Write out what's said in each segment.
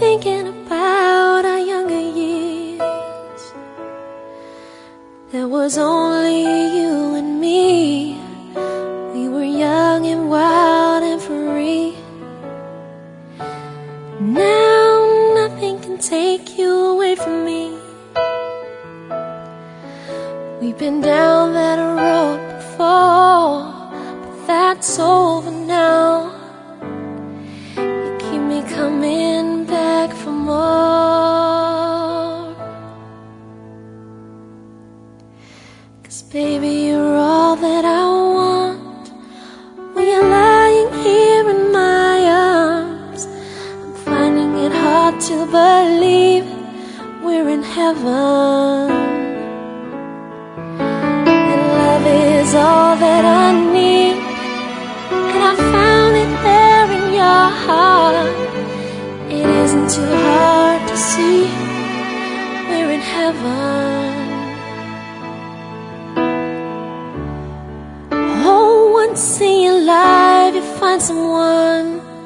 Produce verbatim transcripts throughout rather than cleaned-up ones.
thinking about our younger years. There was only you and me. We were young and wild and free. Now nothing can take you away from me. We've been down that road before, but that's over now. You keep me coming back for more. 'Cause baby, you're all that I want. When you're lying here in my arms, I'm finding it hard to believe we're in heaven. Is all that I need, and I found it there in your heart. It isn't too hard to see we're in heaven. Oh, once in your life you find someone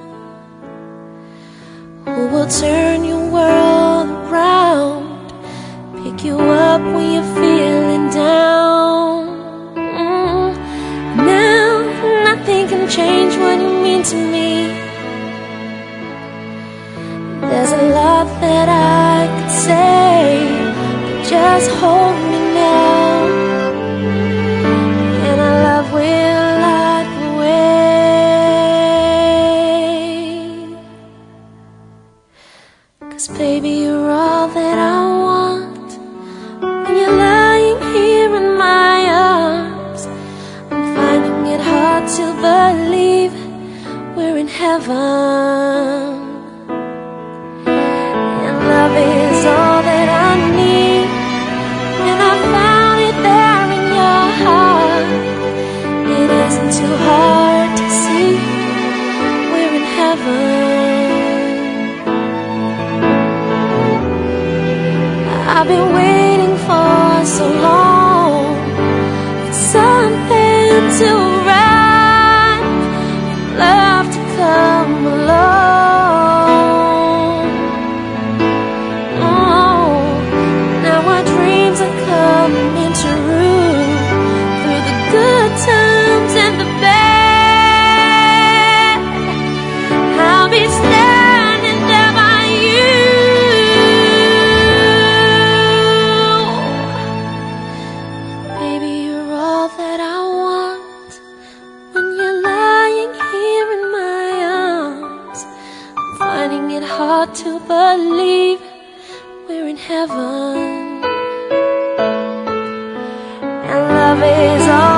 who will turn your world around, pick you up when you're feeling down. Nothing can change what you mean to me. There's a lot that I could say, but just hold me now, and our love will light the way. 'Cause baby, you're all that I want. When you're lying here in my arms, I'm finding it hard to believe we're in heaven. And love is all that I need, and I found it there in your heart. It isn't too hard to see we're in heaven. I've been waiting for so long for something to love to come along. Oh, now our dreams are coming true, through the good times and the bad. I'll be standing there by you. Baby, you're all that I want. When you're lying here in my arms, I'm finding it hard to believe we're in heaven. And love is all